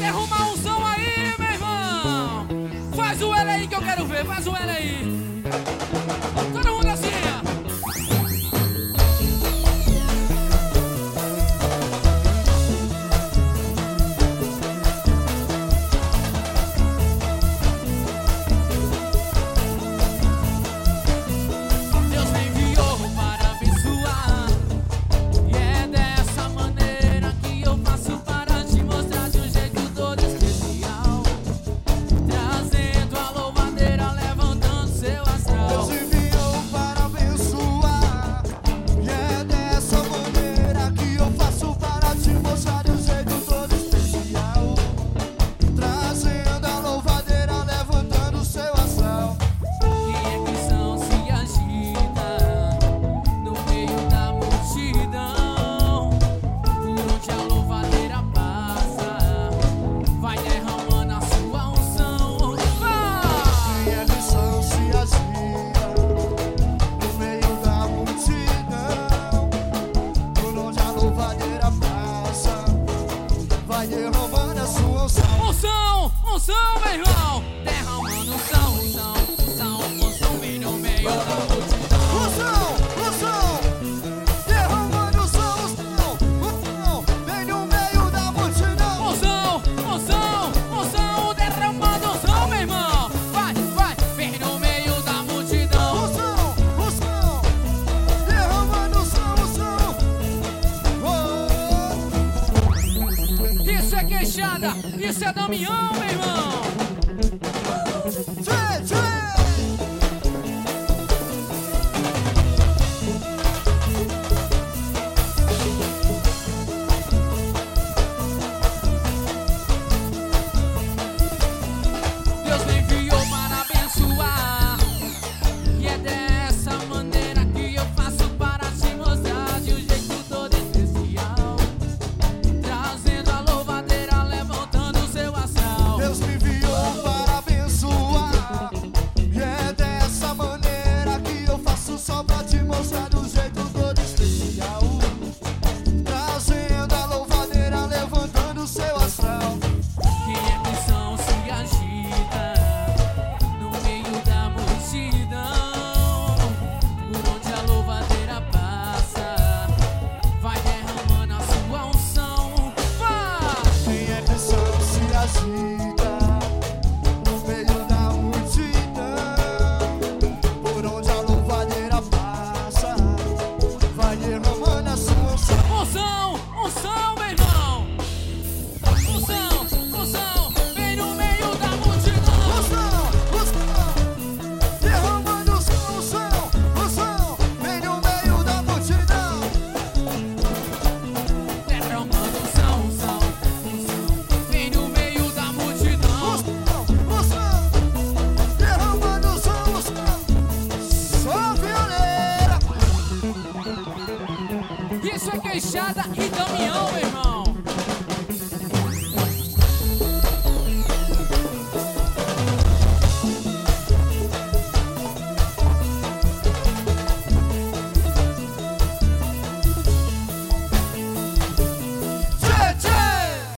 derrubar um som aí, meu irmão. Faz o L aí que eu quero ver, faz o L aí. Todo mundo assim, ó. Unção, meu irmão, derramando unção, vem no meio da multidão. Unção, derramando unção, vem no meio da multidão. Unção, derramando unção, meu irmão. Vai, vem no meio da multidão. Unção, derramando unção. Isso é queixada, isso é Damião, meu irmão. Deus me enviou para abençoar, e é dessa maneira que eu faço para te mostrar de um jeito todo especial, trazendo a louvadeira, levantando o seu astral. Deus me enviou para abençoar, e é dessa maneira que eu faço só pra te mostrar do jeito todo especial, trazendo a louvadeira, levantando o seu astral. Quem é que são se agita no meio da multidão, por onde a louvadeira passa, vai derramando a sua unção. Vai! Quem é que são se agita no meio da multidão, por onde a louvadeira passa, vai derramando a sua unção. Unção, meu irmão. Unção, vem no meio da multidão. Derramando unção, vem no meio da multidão. Derramando unção, vem no meio da multidão. Derramando unção, sou violeira. Isso é queixada e